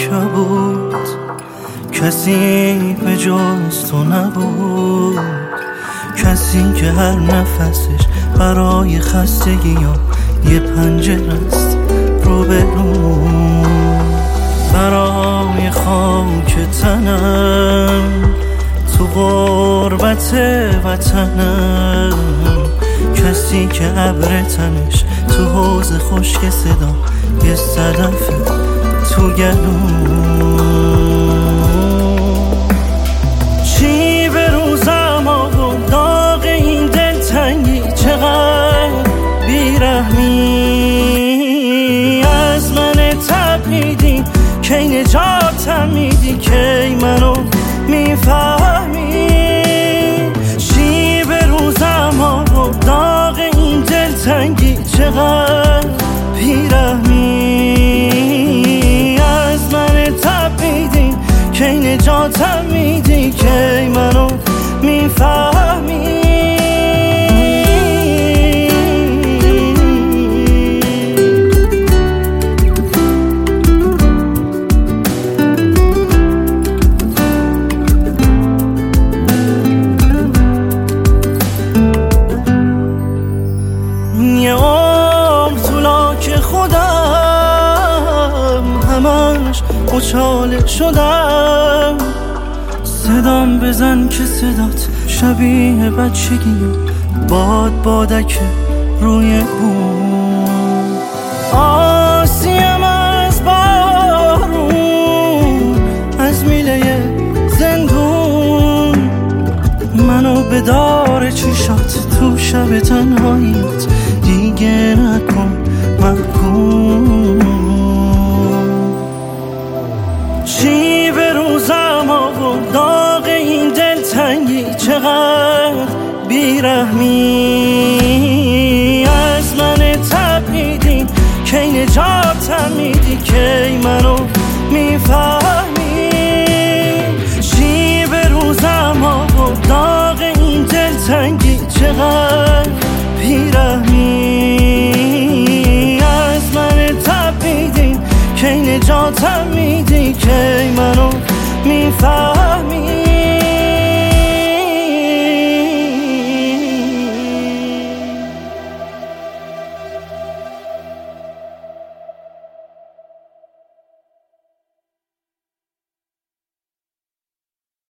کبود، کسی به جز تو نبود، کسی که هر نفسش برای خستگی یه پنجره است رو به رو. برای خاک تنم تو غربت وطنم، کسی که ابر تنش تو حوض خشک صدا یه صدف تو گلوم. چی به روزم و داغ این دلتنگی، چقدر بیرحمی از من تپیدی، کی نجاتم میدی، کی منو میفهمی. چی به روزم و داغ این دلتنگی، چقدر بیرحمی از من تپیدی، کی نجاتم میدی، کی منو میفهمی. یه عمر طولا که خودم همش اچاله شدم، صدام بزن که صدات شبیه بچگی باد بادک روی بوم. آسیم از بارون، از میله زندون، منو به دار چشات تو شب تنهاییت دیگه نکن محکوم. چی به روزم و داغ این دلتنگی، چقدر بیرحمی از من تپیدی، کی نجاتم میدی، کی منو میفهمی. چی به روزم و داغ این دلتنگی، چقدر بیرحمی از من تپیدی، کی نجاتم میدی، کی منو میفهمی.